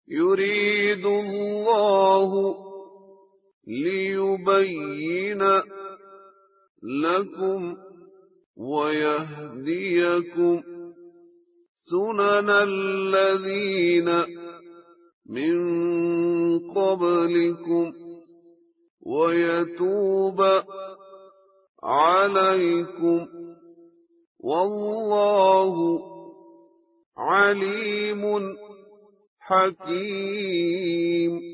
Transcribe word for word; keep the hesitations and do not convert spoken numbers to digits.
يريد الله ليبين لكم ويهديكم سنن الذين من قبلكم ويتوب عليكم والله عليم حكيم.